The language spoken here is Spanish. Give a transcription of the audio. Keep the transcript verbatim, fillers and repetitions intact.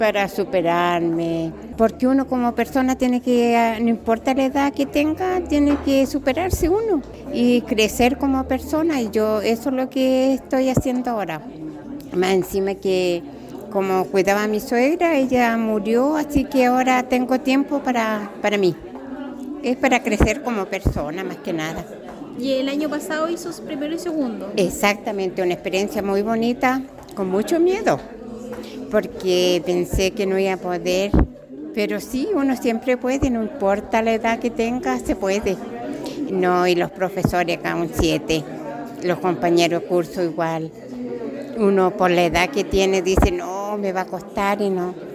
para superarme, porque uno como persona tiene que, no importa la edad que tenga, tiene que superarse uno y crecer como persona, y yo eso es lo que estoy haciendo ahora. Más encima que como cuidaba a mi suegra, ella murió, así que ahora tengo tiempo para, para mí. Es para crecer como persona más que nada. Y el año pasado hizo primero y segundo. Exactamente, una experiencia muy bonita, con mucho miedo, porque pensé que no iba a poder, pero sí, uno siempre puede, no importa la edad que tenga, se puede. No, y los profesores acá un siete, los compañeros de curso igual. Uno por la edad que tiene dice, no, me va a costar y no.